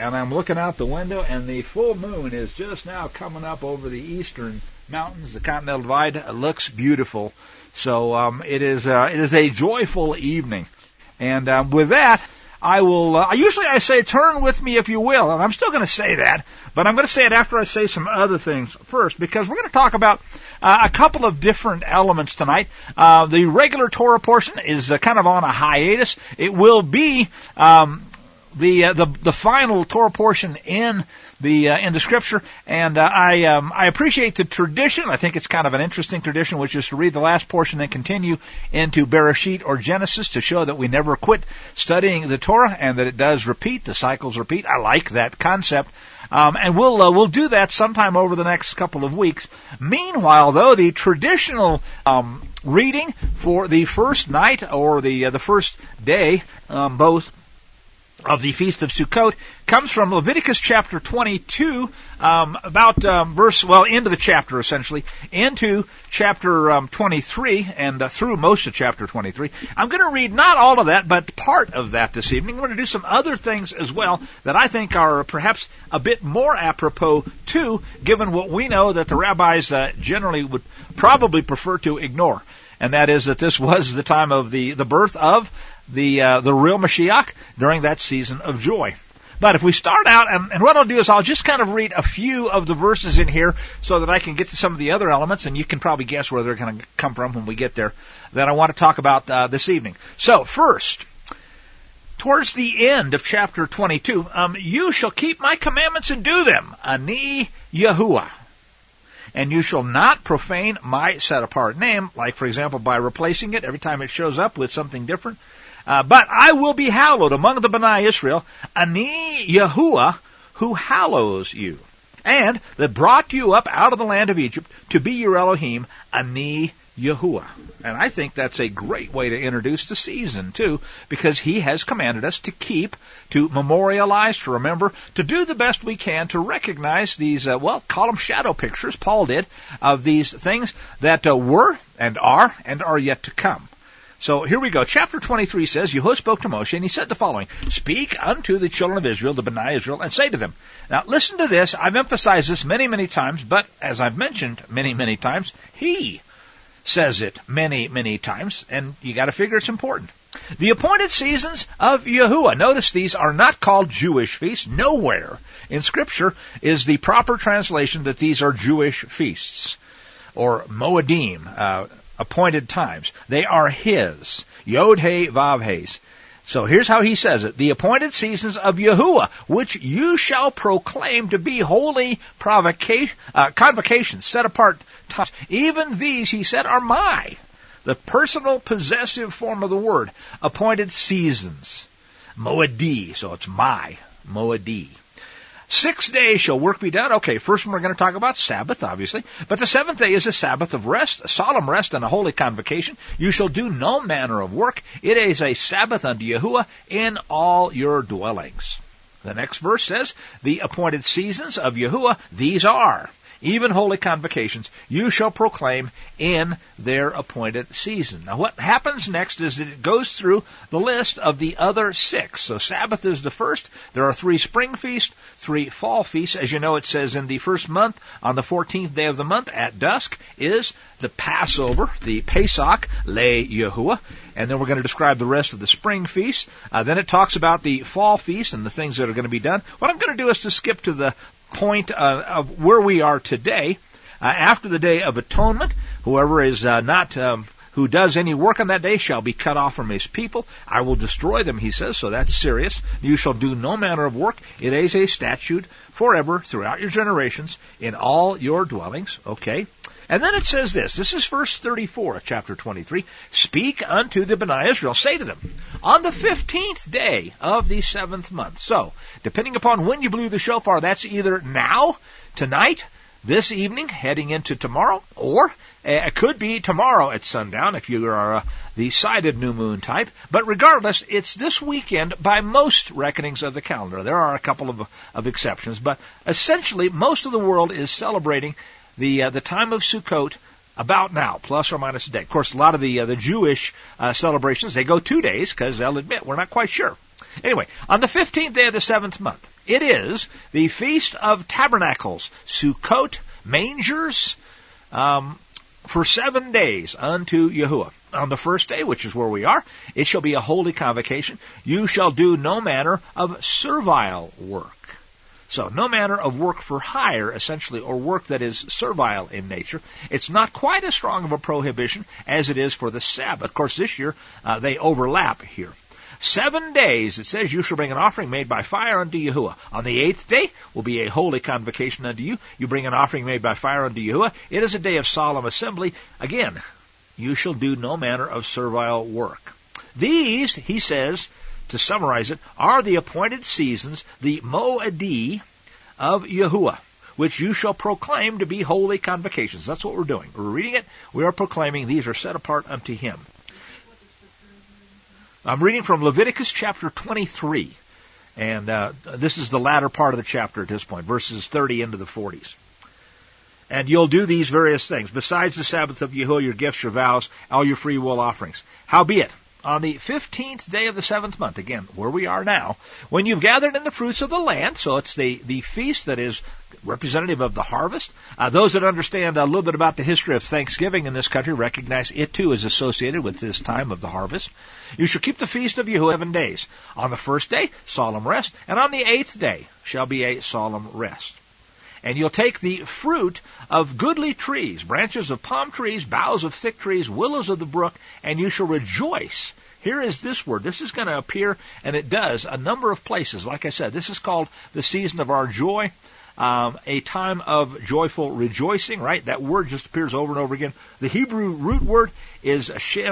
and I'm looking out the window, and the full moon is just now coming up over the eastern mountains. The Continental Divide looks beautiful. So it is a joyful evening. And with that, I will, usually I say, turn with me if you will, and I'm still going to say that, but I'm going to say it after I say some other things first, because we're going to talk about a couple of different elements tonight. The regular Torah portion is kind of on a hiatus. It will be the final Torah portion in the Scripture, and I appreciate the tradition. I think it's kind of an interesting tradition, which is to read the last portion and continue into Bereshit or Genesis to show that we never quit studying the Torah and that it does repeat. The cycles repeat. I like that concept. And we'll do that sometime over the next couple of weeks. Meanwhile, though, the traditional reading for the first night or the first day, both of the Feast of Sukkot, comes from Leviticus chapter 22, into the chapter essentially, into chapter 23, and through most of chapter 23. I'm going to read not all of that, but part of that this evening. I'm going to do some other things as well that I think are perhaps a bit more apropos too, given what we know that the rabbis generally would probably prefer to ignore. And that is that this was the time of the birth of the real Mashiach during that season of joy. But if we start out, and what I'll do is I'll just kind of read a few of the verses in here so that I can get to some of the other elements, and you can probably guess where they're going to come from when we get there, that I want to talk about this evening. So first, towards the end of chapter 22, you shall keep my commandments and do them, Ani Yahuwah. And you shall not profane my set-apart name, like, for example, by replacing it every time it shows up with something different. But I will be hallowed among the Bnei Israel, Ani Yahuwah, who hallows you, and that brought you up out of the land of Egypt to be your Elohim, Ani Yahuwah. And I think that's a great way to introduce the season, too, because he has commanded us to keep, to memorialize, to remember, to do the best we can to recognize these, call them shadow pictures, Paul did, of these things that were and are yet to come. So here we go. Chapter 23 says, Yahuwah spoke to Moshe, and he said the following, Speak unto the children of Israel, the Bnei Israel, and say to them. Now listen to this. I've emphasized this many, many times, but as I've mentioned many, many times, he says it many, many times, and you got to figure it's important. The appointed seasons of Yahuwah. Notice these are not called Jewish feasts. Nowhere in Scripture is the proper translation that these are Jewish feasts or Moedim, appointed times. They are his. Yod-He, Vav-Hes. So here's how he says it. The appointed seasons of Yahuwah, which you shall proclaim to be holy convocations, set apart times. Even these, he said, are my. The personal possessive form of the word. Appointed seasons. Moedi. So it's my. Moedi. 6 days shall work be done. Okay, first one we're going to talk about Sabbath, obviously. But the seventh day is a Sabbath of rest, a solemn rest, and a holy convocation. You shall do no manner of work. It is a Sabbath unto Yahuwah in all your dwellings. The next verse says, the appointed seasons of Yahuwah, these are, even holy convocations, you shall proclaim in their appointed season. Now what happens next is that it goes through the list of the other 6. So Sabbath is the first. There are 3 spring feasts, 3 fall feasts. As you know, it says in the first month, on the 14th day of the month, at dusk, is the Passover, the Pesach, Le Yahuwah. And then we're going to describe the rest of the spring feasts. Then it talks about the fall feast and the things that are going to be done. What I'm going to do is to skip to the point of where we are today. After the Day of Atonement, whoever is who does any work on that day shall be cut off from his people. I will destroy them, he says, so that's serious. You shall do no manner of work. It is a statute forever throughout your generations in all your dwellings. Okay. And then it says this. This is verse 34 of chapter 23. Speak unto the Bnei Israel. Say to them, on the 15th day of the 7th month. So, depending upon when you blew the shofar, that's either now, tonight, this evening, heading into tomorrow, or it could be tomorrow at sundown if you are the sighted new moon type. But regardless, it's this weekend by most reckonings of the calendar. There are a couple of exceptions, but essentially most of the world is celebrating the time of Sukkot about now, plus or minus a day. Of course, a lot of the Jewish celebrations, they go 2 days because they'll admit we're not quite sure. Anyway, on the 15th day of the 7th month, It is the Feast of Tabernacles, Sukkot, mangers, for 7 days unto Yahuwah. On the first day, which is where we are, it shall be a holy convocation. You shall do no manner of servile work. So, no manner of work for hire, essentially, or work that is servile in nature. It's not quite as strong of a prohibition as it is for the Sabbath. Of course, this year, they overlap here. 7 days, it says, you shall bring an offering made by fire unto Yahuwah. On the 8th day will be a holy convocation unto you. You bring an offering made by fire unto Yahuwah. It is a day of solemn assembly. Again, you shall do no manner of servile work. These, he says, to summarize it, are the appointed seasons, the Moedi of Yahuwah, which you shall proclaim to be holy convocations. That's what we're doing. We're reading it. We are proclaiming these are set apart unto him. I'm reading from Leviticus chapter 23, and this is the latter part of the chapter at this point, verses 30 into the 40s. And you'll do these various things. Besides the Sabbath of Yahuwah, your gifts, your vows, all your free will offerings. Howbeit, on the 15th day of the 7th month, again, where we are now, when you've gathered in the fruits of the land, so it's the feast that is representative of the harvest. Those that understand a little bit about the history of Thanksgiving in this country recognize it too is associated with this time of the harvest. You shall keep the feast of Yahuwah 7 days. On the first day, solemn rest, and on the 8th day shall be a solemn rest. And you'll take the fruit of goodly trees, branches of palm trees, boughs of thick trees, willows of the brook, and you shall rejoice. Here is this word. This is going to appear, and it does, a number of places. Like I said, this is called the season of our joy, a time of joyful rejoicing, right? That word just appears over and over again. The Hebrew root word is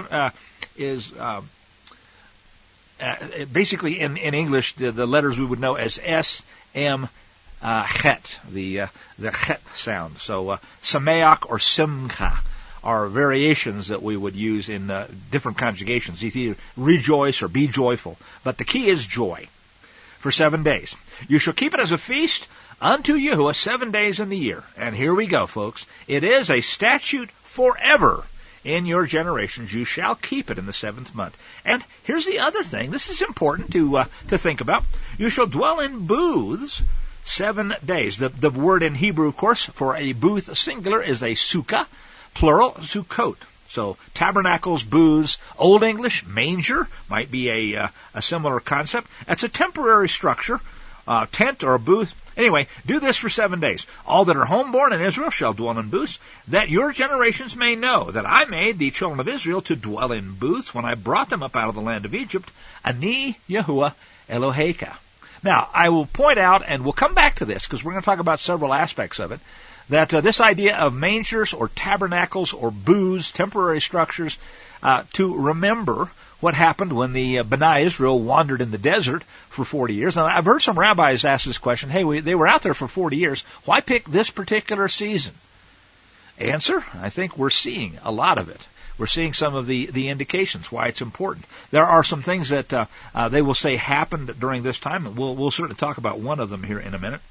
basically in English, the letters we would know as S, M, chet, the chet sound. So sameach or simcha are variations that we would use in different conjugations. Either rejoice or be joyful. But the key is joy for 7 days. You shall keep it as a feast unto Yahuwah 7 days in the year. And here we go, folks. It is a statute forever in your generations. You shall keep it in the 7th month. And here's the other thing. This is important to think about. You shall dwell in booths 7 days. The word in Hebrew, of course, for a booth singular is a sukkah, plural, sukkot. So tabernacles, booths, Old English, manger, might be a similar concept. That's a temporary structure, tent or a booth. Anyway, do this for 7 days. All that are homeborn in Israel shall dwell in booths, that your generations may know that I made the children of Israel to dwell in booths when I brought them up out of the land of Egypt. Ani Yahuwah Eloheka. Now, I will point out, and we'll come back to this, because we're going to talk about several aspects of it, that this idea of mangers or tabernacles or booths, temporary structures, to remember what happened when the B'nai Israel wandered in the desert for 40 years. Now, I've heard some rabbis ask this question, hey, they were out there for 40 years. Why pick this particular season? Answer, I think we're seeing a lot of it. We're seeing some of the indications why it's important. There are some things that they will say happened during this time, and we'll certainly talk about one of them here in a minute.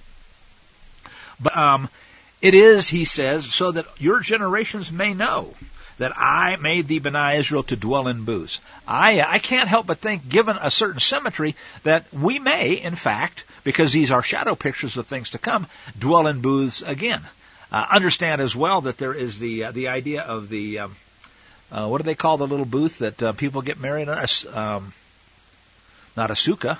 But it is, he says, so that your generations may know that I made the B'nai Israel to dwell in booths. I can't help but think, given a certain symmetry, that we may, in fact, because these are shadow pictures of things to come, dwell in booths again. Understand as well that there is the idea of the what do they call the little booth that people get married on? Not a sukkah,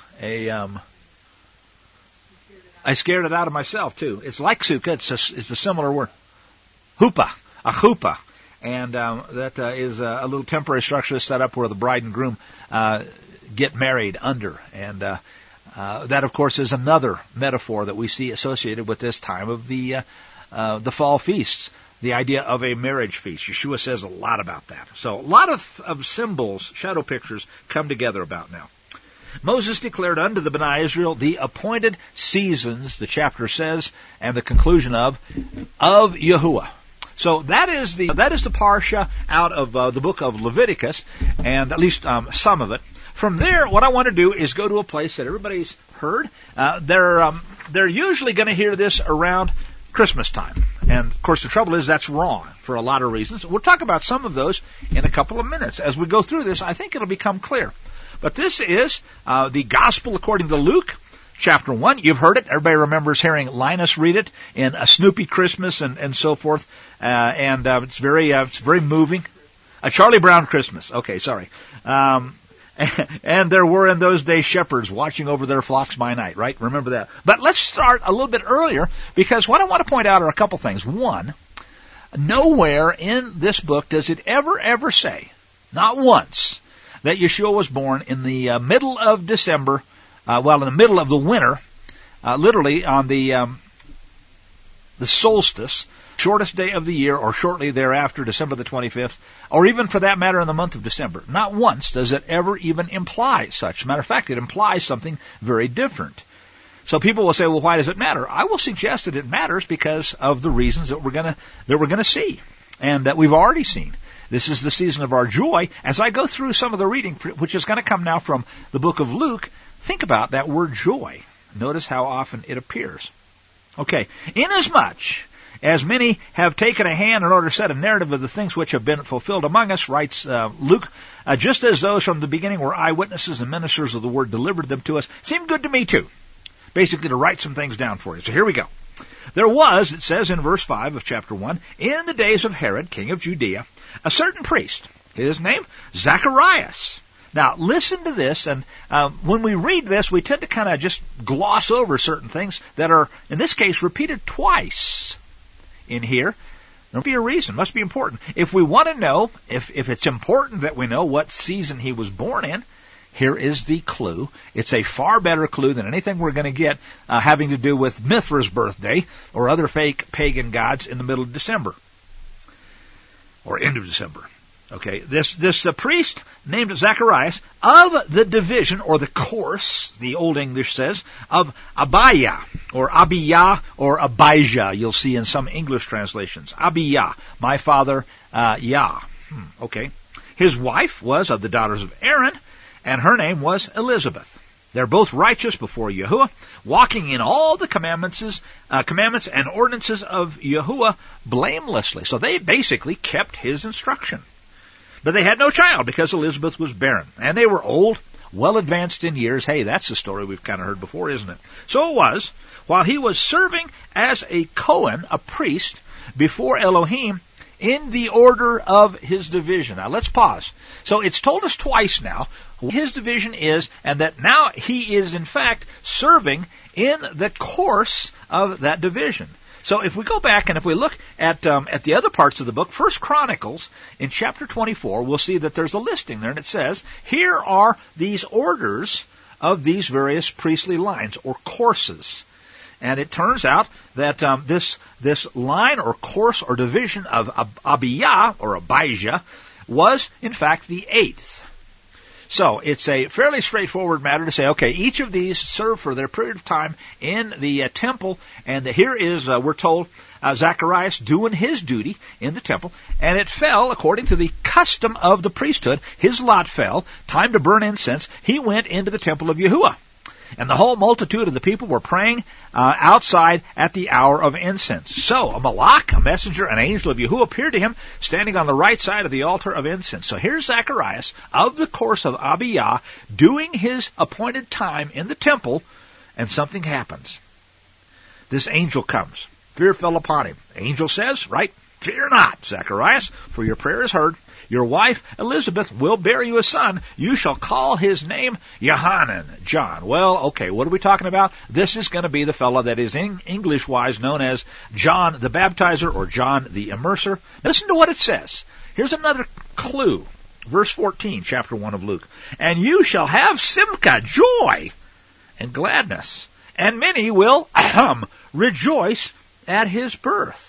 I scared it out of myself too. It's like sukkah. It's a similar word. Huppah, a chuppah. And that is a little temporary structure set up where the bride and groom get married under. And that, of course, is another metaphor that we see associated with this time of the fall feasts, the idea of a marriage feast. Yeshua says a lot about that. So a lot of symbols, shadow pictures, come together about now. Moses declared unto the B'nai Israel the appointed seasons, the chapter says, and the conclusion of Yahuwah. So that is the parsha out of the book of Leviticus, and at least some of it. From there, what I want to do is go to a place that everybody's heard. They're usually going to hear this around Christmas time. And, of course, the trouble is that's wrong for a lot of reasons. We'll talk about some of those in a couple of minutes. As we go through this, I think it'll become clear. But this is the Gospel according to Luke, chapter 1. You've heard it. Everybody remembers hearing Linus read it in A Snoopy Christmas and so forth. It's very moving. A Charlie Brown Christmas. Okay, sorry. And there were in those days shepherds watching over their flocks by night, right? Remember that. But let's start a little bit earlier, because what I want to point out are a couple things. One, nowhere in this book does it ever say, not once, that Yeshua was born in the middle of December, in the middle of the winter, literally on the solstice, shortest day of the year, or shortly thereafter, December the 25th, or even for that matter in the month of December. Not once does it ever even imply such. As a matter of fact, it implies something very different. So people will say, well, why does it matter? I will suggest that it matters because of the reasons that we're gonna see, and that we've already seen. This is the season of our joy. As I go through some of the reading, which is going to come now from the book of Luke, think about that word joy. Notice how often it appears. Okay, inasmuch as many have taken a hand in order to set a narrative of the things which have been fulfilled among us, writes Luke, just as those from the beginning were eyewitnesses and ministers of the word delivered them to us, seemed good to me too. Basically to write some things down for you. So here we go. There was, it says in verse 5 of chapter 1, in the days of Herod, king of Judea, a certain priest, his name, Zacharias. Now, listen to this, and when we read this, we tend to kind of just gloss over certain things that are, in this case, repeated twice in here. There must be a reason, must be important. If we want to know, if it's important that we know what season he was born in, here is the clue. It's a far better clue than anything we're going to get having to do with Mithra's birthday or other fake pagan gods in the middle of December or end of December. Okay, this priest named Zacharias of the division or the course, the Old English says, of Abijah or Abijah or Abijah. You'll see in some English translations. Abijah, my father Yah. Okay, his wife was of the daughters of Aaron, and her name was Elizabeth. They're both righteous before Yahuwah, walking in all the commandments and ordinances of Yahuwah blamelessly. So they basically kept his instruction. But they had no child because Elizabeth was barren. And they were old, well advanced in years. Hey, that's a story we've kind of heard before, isn't it? So it was, while he was serving as a Cohen, a priest, before Elohim, in the order of his division. Now let's pause. So it's told us twice now what his division is, and that now he is in fact serving in the course of that division. So if we go back and if we look at the other parts of the book, 1 Chronicles, in chapter 24, we'll see that there's a listing there, and it says, here are these orders of these various priestly lines, or courses. And it turns out that this line or course or division of Abijah, or Abijah, was in fact the 8th. So it's a fairly straightforward matter to say, okay, each of these served for their period of time in the temple, and here is, we're told, Zacharias doing his duty in the temple, and it fell, according to the custom of the priesthood, his lot fell, time to burn incense, he went into the temple of Yahuwah. And the whole multitude of the people were praying outside at the hour of incense. So a malach, a messenger, an angel of Yahuwah appeared to him, standing on the right side of the altar of incense. So here's Zacharias of the course of Abijah doing his appointed time in the temple, and something happens. This angel comes. Fear fell upon him. Angel says, right, fear not, Zacharias, for your prayer is heard. Your wife, Elizabeth, will bear you a son. You shall call his name Yohanan, John. Well, okay, what are we talking about? This is going to be the fellow that is English-wise known as John the Baptizer or John the Immerser. Listen to what it says. Here's another clue. Verse 14, chapter 1 of Luke. And you shall have simcha, joy, and gladness. And many will rejoice at his birth.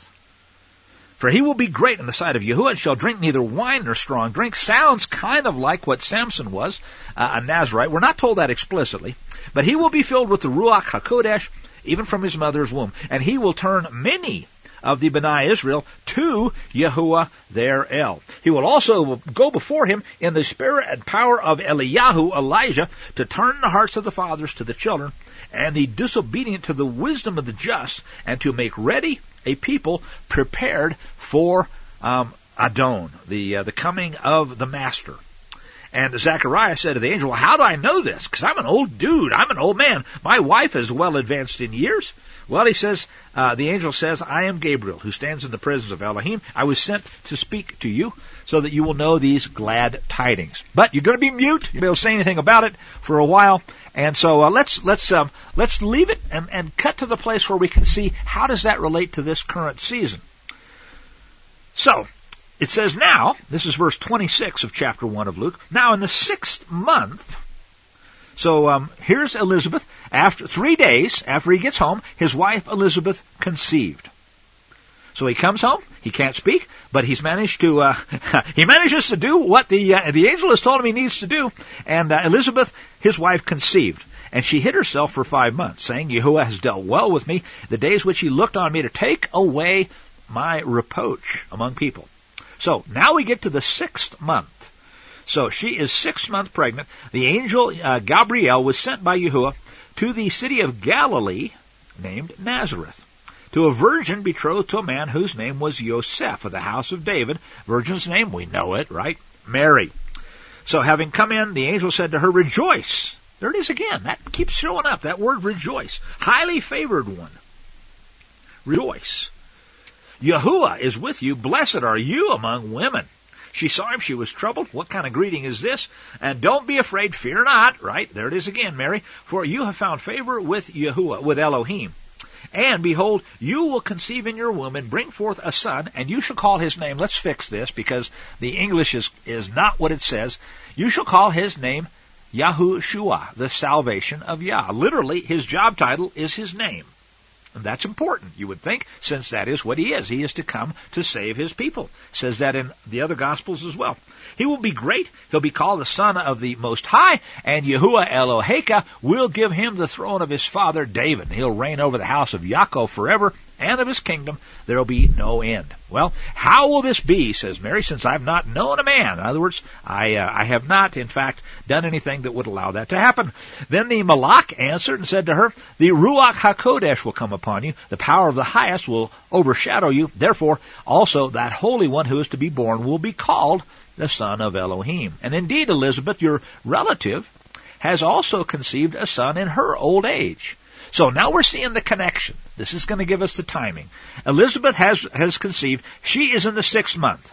For he will be great in the sight of Yahuwah, and shall drink neither wine nor strong drink. Sounds kind of like what Samson was, a Nazarite. We're not told that explicitly. But he will be filled with the Ruach HaKodesh, even from his mother's womb. And he will turn many of the B'nai Israel to Yahuwah their El. He will also go before him in the spirit and power of Eliyahu, Elijah, to turn the hearts of the fathers to the children, and the disobedient to the wisdom of the just, and to make ready a people prepared for Adon, the coming of the Master. And Zechariah said to the angel, "How do I know this? Because I'm an old dude. I'm an old man. My wife is well advanced in years." Well, he says, the angel says, "I am Gabriel, who stands in the presence of Elohim. I was sent to speak to you so that you will know these glad tidings." But you're going to be mute. You won't be able to say anything about it for a while. And so let's leave it and cut to the place where we can see how does that relate to this current season. So it says now, this is verse 26 of chapter 1 of Luke, now in the 6th month. So here's Elizabeth. After 3 days after he gets home, his wife Elizabeth conceived. So he comes home. He can't speak, but he's managed to he manages to do what the angel has told him he needs to do. And Elizabeth, his wife, conceived, and she hid herself for 5 months, saying, "Yahuwah has dealt well with me the days which he looked on me to take away my reproach among people." So now we get to the 6th month. So she is 6 months pregnant. The angel Gabriel was sent by Yahuwah to the city of Galilee named Nazareth, to a virgin betrothed to a man whose name was Yosef of the house of David. Virgin's name, we know it, right? Mary. So having come in, the angel said to her, "Rejoice." There it is again. That keeps showing up, that word rejoice. Highly favored one. Rejoice. Yahuwah is with you. Blessed are you among women. She saw him. She was troubled. What kind of greeting is this? And don't be afraid. Fear not. Right? There it is again, Mary. For you have found favor with Yahuwah, with Elohim. And behold, you will conceive in your womb and bring forth a son, and you shall call his name. Let's fix this because the English is not what it says. You shall call his name Yahushua, the salvation of Yah. Literally, his job title is his name. And that's important, you would think, since that is what he is. He is to come to save his people. It says that in the other Gospels as well. He will be great. He'll be called the Son of the Most High, and Yahuwah Eloheka will give him the throne of his father David. He'll reign over the house of Yaakov forever, and of his kingdom there will be no end. Well, how will this be, says Mary, since I've not known a man? In other words, I have not, in fact, done anything that would allow that to happen. Then the Malach answered and said to her, "The Ruach HaKodesh will come upon you. The power of the highest will overshadow you. Therefore, also that Holy One who is to be born will be called the Son of Elohim." And indeed, Elizabeth, your relative, has also conceived a son in her old age. So now we're seeing the connection. This is going to give us the timing. Elizabeth has conceived. She is in the 6th month.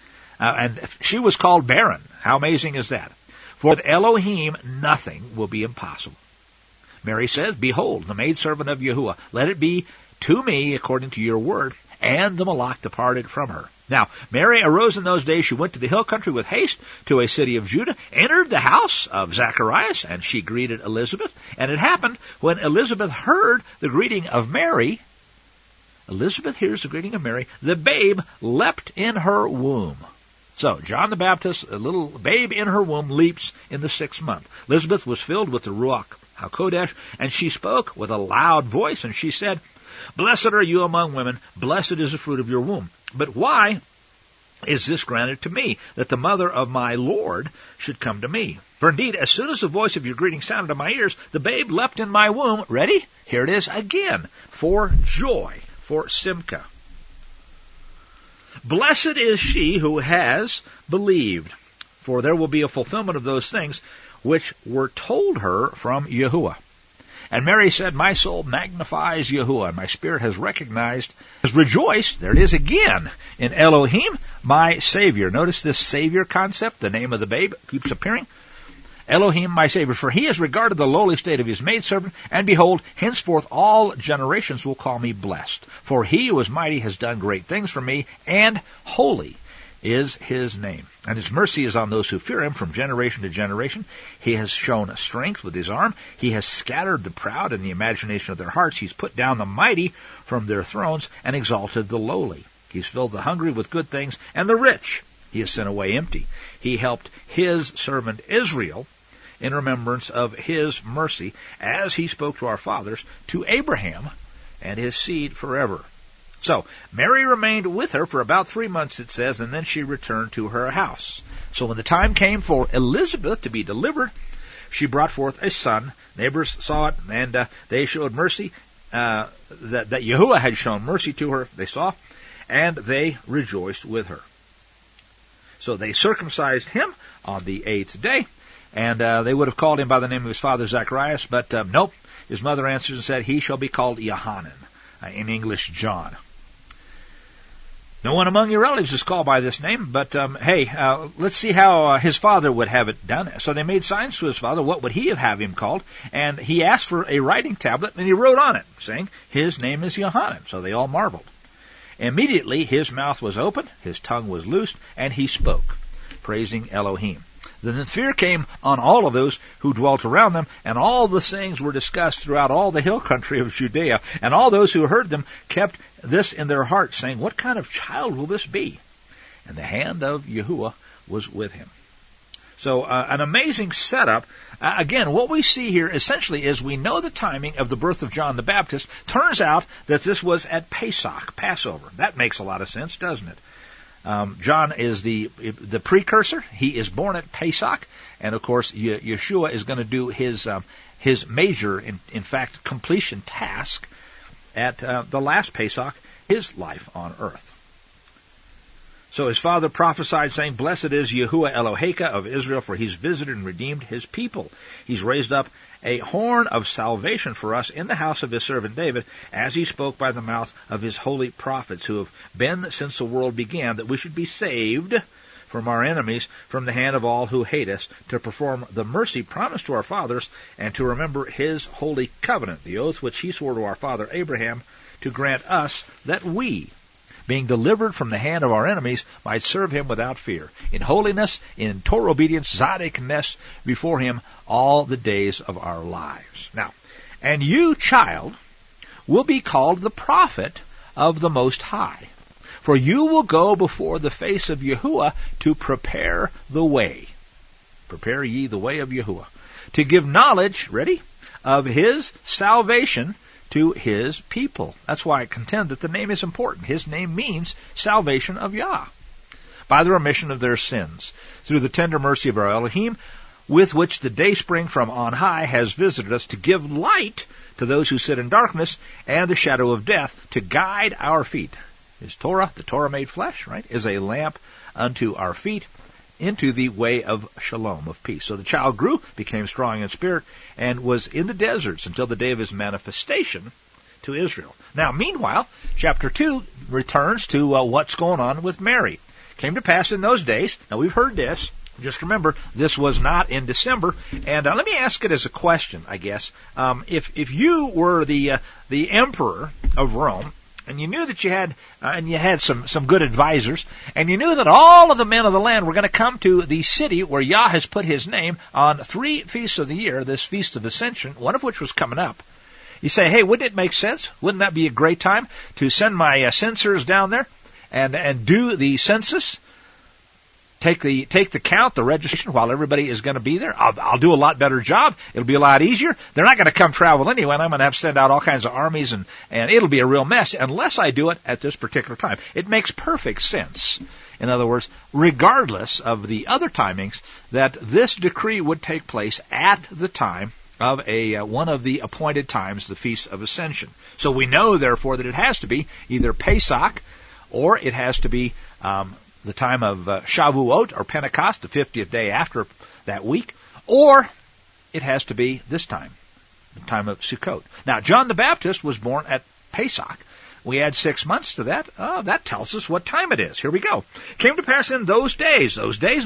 And she was called barren. How amazing is that? For with Elohim, nothing will be impossible. Mary says, "Behold, the maidservant of Yahuwah, let it be to me according to your word." And the Malach departed from her. Now, Mary arose in those days. She went to the hill country with haste to a city of Judah, entered the house of Zacharias, and she greeted Elizabeth. And it happened when Elizabeth heard the greeting of Mary, Elizabeth hears the greeting of Mary, the babe leapt in her womb. So, John the Baptist, a little babe in her womb, leaps in the 6th month. Elizabeth was filled with the Ruach HaKodesh, and she spoke with a loud voice, and she said, "Blessed are you among women, blessed is the fruit of your womb. But why is this granted to me, that the mother of my Lord should come to me? For indeed, as soon as the voice of your greeting sounded in my ears, the babe leapt in my womb." Ready? Here it is again. For joy, for Simcha. "Blessed is she who has believed, for there will be a fulfillment of those things which were told her from Yahuwah." And Mary said, "My soul magnifies Yahuwah, and my spirit has rejoiced," there it is again, "in Elohim, my Savior." Notice this Savior concept, the name of the babe keeps appearing. "Elohim, my Savior, for he has regarded the lowly state of his maidservant, and behold, henceforth all generations will call me blessed. For he who is mighty has done great things for me, and holy is his name. And his mercy is on those who fear him from generation to generation. He has shown strength with his arm. He has scattered the proud in the imagination of their hearts. He's put down the mighty from their thrones and exalted the lowly. He's filled the hungry with good things, and the rich he has sent away empty. He helped his servant Israel in remembrance of his mercy, as he spoke to our fathers, to Abraham and his seed forever." So, Mary remained with her for about 3 months, it says, and then she returned to her house. So when the time came for Elizabeth to be delivered, she brought forth a son. Neighbors saw it, and they showed mercy, that Yahuwah had shown mercy to her, they saw, and they rejoiced with her. So they circumcised him on the 8th day, and they would have called him by the name of his father Zacharias, but nope. His mother answered and said, he shall be called Yohanan, in English, John. No one among your relatives is called by this name, but let's see how his father would have it done. So they made signs to his father. What would he have him called? And he asked for a writing tablet, and he wrote on it, saying, his name is Yohanan. So they all marveled. Immediately his mouth was opened, his tongue was loosed, and he spoke, praising Elohim. Then the fear came on all of those who dwelt around them, and all the sayings were discussed throughout all the hill country of Judea. And all those who heard them kept this in their hearts, saying, what kind of child will this be? And the hand of Yahuwah was with him. So an amazing setup. Again, what we see here essentially is we know the timing of the birth of John the Baptist. Turns out that this was at Pesach, Passover. That makes a lot of sense, doesn't it? John is the precursor. He is born at Pesach, and of course Yeshua is going to do his major, in fact, completion task at the last Pesach, his life on earth. So his father prophesied, saying, blessed is Yahuwah Eloheka of Israel, for he's visited and redeemed his people. He's raised up a horn of salvation for us in the house of his servant David, as he spoke by the mouth of his holy prophets, who have been since the world began, that we should be saved from our enemies, from the hand of all who hate us, to perform the mercy promised to our fathers, and to remember his holy covenant, the oath which he swore to our father Abraham, to grant us that we, being delivered from the hand of our enemies, might serve him without fear, in holiness, in Torah obedience, Zadek-ness, before him all the days of our lives. Now, and you, child, will be called the prophet of the Most High, for you will go before the face of Yahuwah to prepare the way. Prepare ye the way of Yahuwah, to give knowledge, ready, of his salvation to his people. That's why I contend that the name is important. His name means salvation of Yah, by the remission of their sins, through the tender mercy of our Elohim, with which the dayspring from on high has visited us, to give light to those who sit in darkness and the shadow of death, to guide our feet. His Torah, the Torah made flesh, right, is a lamp unto our feet, into the way of shalom, of peace. So the child grew, became strong in spirit, and was in the deserts until the day of his manifestation to Israel. Now, meanwhile, chapter 2 returns to what's going on with Mary. Came to pass in those days, now we've heard this, just remember, this was not in December, and let me ask it as a question, I guess. If you were the emperor of Rome, and you knew that you had some good advisors, and you knew that all of the men of the land were going to come to the city where Yah has put his name on 3 feasts of the year, this Feast of Ascension, one of which was coming up. You say, hey, wouldn't it make sense? Wouldn't that be a great time to send my censors down there and do the census? Take the count, the registration, while everybody is going to be there. I'll do a lot better job. It'll be a lot easier. They're not going to come travel anyway, and I'm going to have to send out all kinds of armies, and it'll be a real mess unless I do it at this particular time. It makes perfect sense. In other words, regardless of the other timings, that this decree would take place at the time of one of the appointed times, the Feast of Ascension. So we know, therefore, that it has to be either Pesach, or it has to be the time of Shavuot, or Pentecost, the 50th day after that week, or it has to be this time, the time of Sukkot. Now, John the Baptist was born at Pesach. We add 6 months to that. That tells us what time it is. Here we go. Came to pass in these days,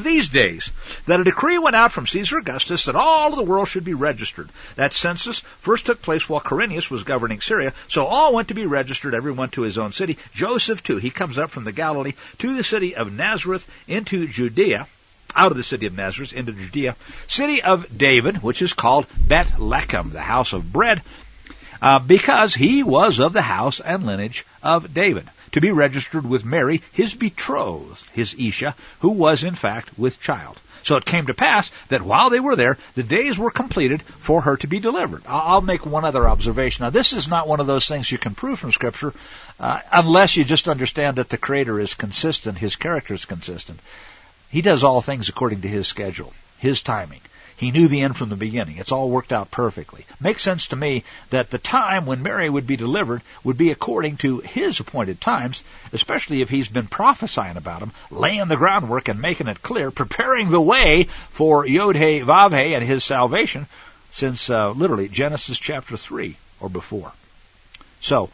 that a decree went out from Caesar Augustus that all of the world should be registered. That census first took place while Quirinius was governing Syria, so all went to be registered, everyone to his own city. Joseph, too, he comes up from the Galilee to the city of Nazareth into Judea, out of the city of Nazareth into Judea, city of David, which is called Bethlehem, the house of bread, because he was of the house and lineage of David, to be registered with Mary, his betrothed, his Isha, who was in fact with child. So it came to pass that while they were there, the days were completed for her to be delivered. I'll make one other observation. Now, this is not one of those things you can prove from Scripture unless you just understand that the Creator is consistent, his character is consistent. He does all things according to his schedule, his timing. He knew the end from the beginning. It's all worked out perfectly. Makes sense to me that the time when Mary would be delivered would be according to his appointed times, especially if he's been prophesying about him, laying the groundwork and making it clear, preparing the way for Yod-Heh, Vav-Heh and his salvation since literally Genesis chapter 3 or before. So,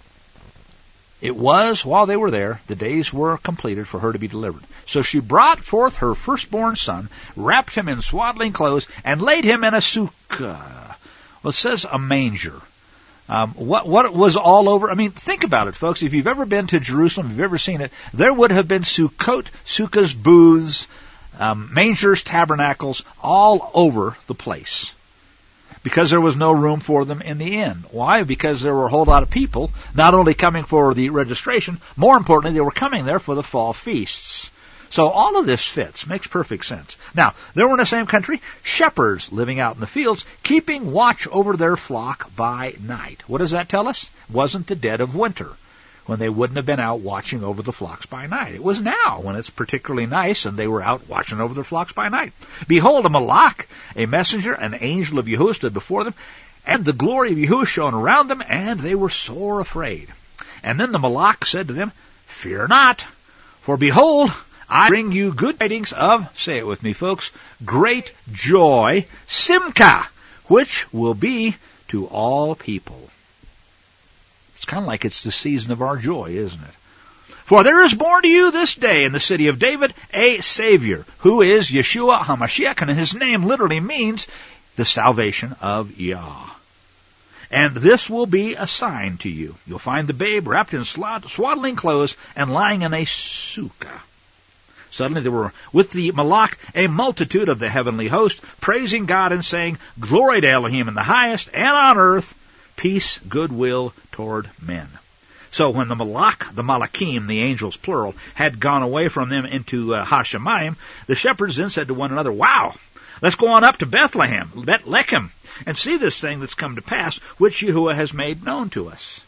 it was, while they were there, the days were completed for her to be delivered. So she brought forth her firstborn son, wrapped him in swaddling clothes, and laid him in a sukkah. Well, it says a manger. What was all over? I mean, think about it, folks. If you've ever been to Jerusalem, if you've ever seen it, there would have been sukkot, sukkahs, booths, mangers, tabernacles, all over the place. Because there was no room for them in the inn. Why? Because there were a whole lot of people, not only coming for the registration, more importantly, they were coming there for the fall feasts. So all of this fits, makes perfect sense. Now, there were in the same country shepherds living out in the fields, keeping watch over their flock by night. What does that tell us? It wasn't the dead of winter, when they wouldn't have been out watching over the flocks by night. It was now, when it's particularly nice, and they were out watching over their flocks by night. Behold, a malach, a messenger, an angel of Yahuwah stood before them, and the glory of Yahuwah shone around them, and they were sore afraid. And then the malach said to them, Fear not, for behold, I bring you good tidings of, say it with me, folks, great joy, simcha, which will be to all people. It's kind of like it's the season of our joy, isn't it? For there is born to you this day in the city of David a Savior, who is Yeshua HaMashiach, and his name literally means the salvation of Yah. And this will be a sign to you. You'll find the babe wrapped in swaddling clothes and lying in a sukkah. Suddenly there were with the malach a multitude of the heavenly host, praising God and saying, Glory to Elohim in the highest, and on earth peace, goodwill toward men. So when the malach, the malachim, the angels plural, had gone away from them into Hashemayim, the shepherds then said to one another, Wow, let's go on up to Bethlehem, Bethlehem, and see this thing that's come to pass, which Yahuwah has made known to us.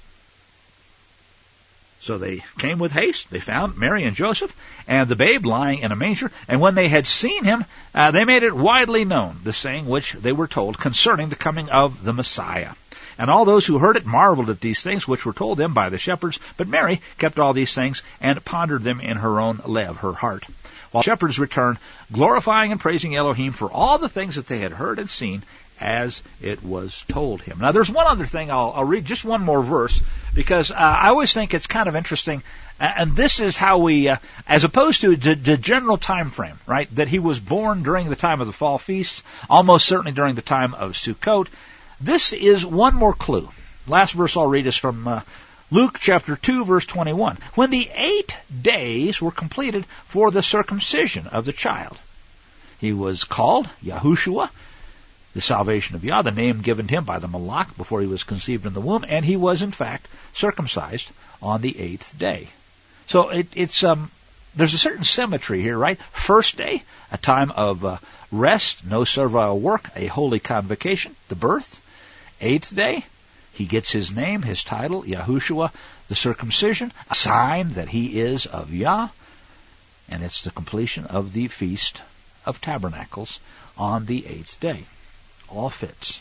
So they came with haste. They found Mary and Joseph and the babe lying in a manger. And when they had seen him, they made it widely known, the saying which they were told concerning the coming of the Messiah. And all those who heard it marveled at these things which were told them by the shepherds. But Mary kept all these things and pondered them in her own lev, her heart. While shepherds returned, glorifying and praising Elohim for all the things that they had heard and seen, as it was told him. Now, there's one other thing. I'll read just one more verse, because I always think it's kind of interesting. And this is how we, as opposed to the general time frame, right, that he was born during the time of the fall feasts, almost certainly during the time of Sukkot. This is one more clue. Last verse I'll read is from Luke chapter 2, verse 21. When the 8 days were completed for the circumcision of the child, he was called Yahushua, the salvation of Yah, the name given to him by the malach before he was conceived in the womb, and he was in fact circumcised on the 8th day. So it's there's a certain symmetry here, right? First day, a time of rest, no servile work, a holy convocation, the birth. 8th day, he gets his name, his title, Yahushua, the circumcision, a sign that he is of Yah, and it's the completion of the Feast of Tabernacles on the 8th day. All fits.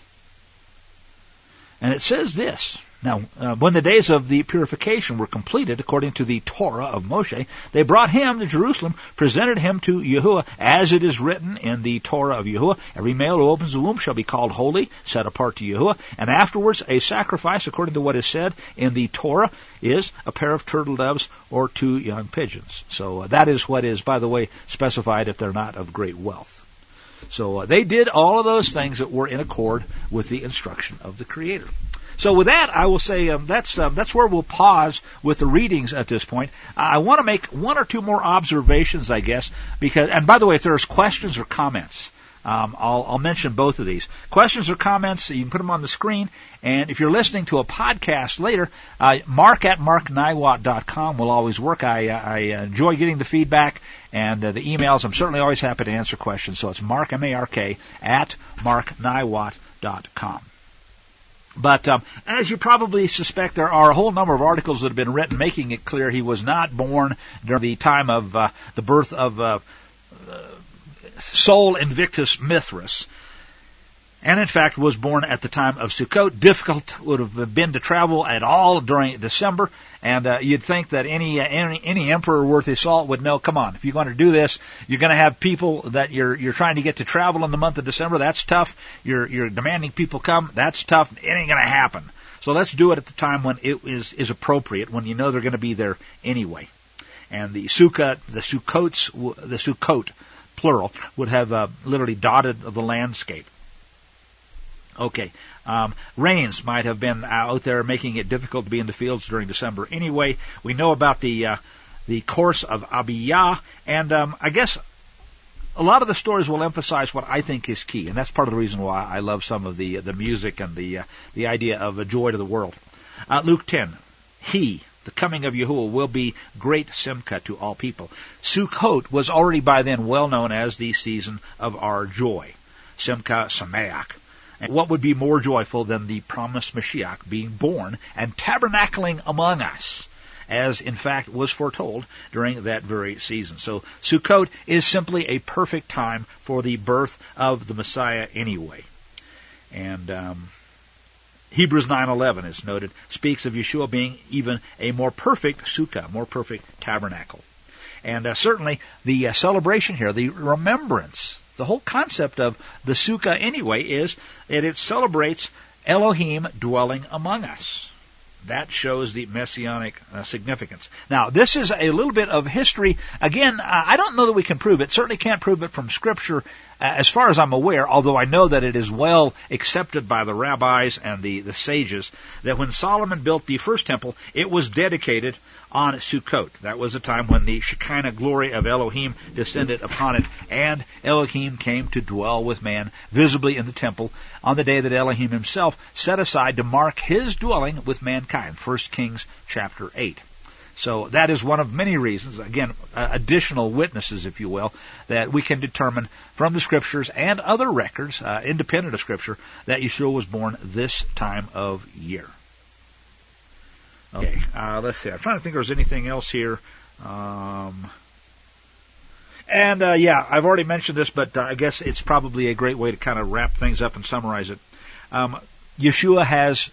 And it says this. Now, when the days of the purification were completed, according to the Torah of Moshe, they brought him to Jerusalem, presented him to Yahuwah, as it is written in the Torah of Yahuwah. Every male who opens the womb shall be called holy, set apart to Yahuwah. And afterwards, a sacrifice, according to what is said in the Torah, is a pair of turtle doves or 2 young pigeons. So that is what is, by the way, specified if they're not of great wealth. So they did all of those things that were in accord with the instruction of the Creator. So with that, I will say that's where we'll pause with the readings at this point. I want to make 1 or 2 more observations, I guess, because, and by the way, if there's questions or comments, I'll mention both of these. Questions or comments, you can put them on the screen. And if you're listening to a podcast later, mark@markniwat.com will always work. I enjoy getting the feedback and the emails. I'm certainly always happy to answer questions. So it's mark, M-A-R-K, @markniwat.com. But as you probably suspect, there are a whole number of articles that have been written making it clear he was not born during the time of the birth of Sol Invictus Mithras, and in fact was born at the time of Sukkot. Difficult would have been to travel at all during December, and you'd think that any emperor worth his salt would know, come on, if you're going to do this, you're going to have people that you're trying to get to travel in the month of December. That's tough. You're demanding people come. That's tough. It ain't going to happen. So let's do it at the time when it is appropriate, when you know they're going to be there anyway. And the Sukkot, the Sukkot, plural, would have literally dotted the landscape. Okay. Rains might have been out there making it difficult to be in the fields during December anyway. We know about the course of Abiyah, and I guess a lot of the stories will emphasize what I think is key, and that's part of the reason why I love some of the music and the idea of a joy to the world. Luke 10, the coming of Yahuwah, will be great simcha to all people. Sukkot was already by then well known as the season of our joy, simcha sameach. And what would be more joyful than the promised Mashiach being born and tabernacling among us, as in fact was foretold during that very season. So Sukkot is simply a perfect time for the birth of the Messiah anyway. And Hebrews 9:11 is noted, speaks of Yeshua being even a more perfect sukkah, more perfect tabernacle. And certainly the celebration here, the remembrance, the whole concept of the sukkah anyway is that it celebrates Elohim dwelling among us. That shows the messianic significance. Now, this is a little bit of history. Again, I don't know that we can prove it. Certainly can't prove it from Scripture as far as I'm aware, although I know that it is well accepted by the rabbis and the sages, that when Solomon built the first temple, it was dedicated on Sukkot. That was a time when the Shekinah glory of Elohim descended upon it, and Elohim came to dwell with man visibly in the temple on the day that Elohim himself set aside to mark his dwelling with mankind. 1 Kings chapter 8. So that is one of many reasons, again, additional witnesses, if you will, that we can determine from the Scriptures and other records, independent of Scripture, that Yeshua was born this time of year. Okay, let's see. I'm trying to think if there's anything else here. I've already mentioned this, but I guess it's probably a great way to kind of wrap things up and summarize it. Yeshua has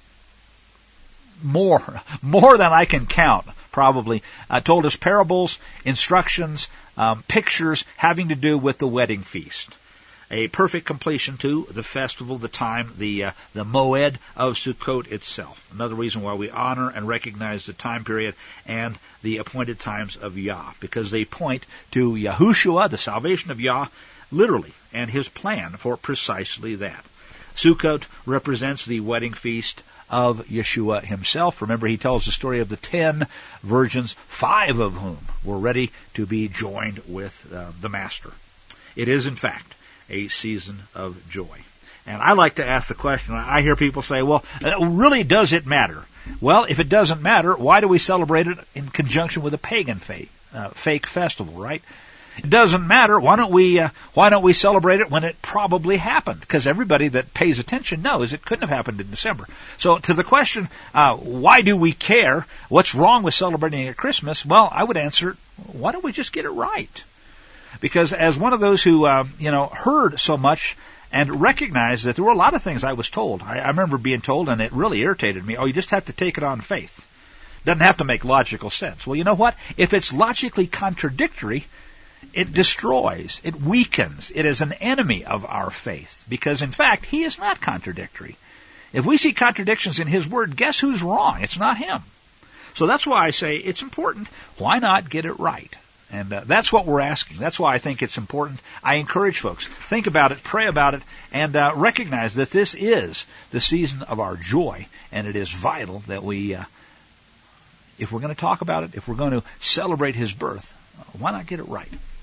more than I can count, probably, told us parables, instructions, pictures having to do with the wedding feast. A perfect completion to the festival, the time, the moed of Sukkot itself. Another reason why we honor and recognize the time period and the appointed times of Yah, because they point to Yahushua, the salvation of Yah, literally, and his plan for precisely that. Sukkot represents the wedding feast of Yeshua himself. Remember, he tells the story of the 10 virgins, 5 of whom were ready to be joined with the Master. It is, in fact, a season of joy. And I like to ask the question, I hear people say, well, really does it matter? Well, if it doesn't matter, why do we celebrate it in conjunction with a pagan fake festival, right? It doesn't matter. Why don't we celebrate it when it probably happened? Because everybody that pays attention knows it couldn't have happened in December. So to the question, why do we care? What's wrong with celebrating at Christmas? Well, I would answer, why don't we just get it right? Because as one of those who heard so much and recognized that there were a lot of things I was told. I remember being told, and it really irritated me, you just have to take it on faith. Doesn't have to make logical sense. Well, you know what? If it's logically contradictory, it destroys, it weakens, it is an enemy of our faith, because in fact, he is not contradictory. If we see contradictions in his word, guess who's wrong? It's not him. So that's why I say it's important. Why not get it right? And that's what we're asking. That's why I think it's important. I encourage folks, think about it, pray about it, and recognize that this is the season of our joy, and it is vital that we, if we're going to talk about it, if we're going to celebrate his birth, why not get it right?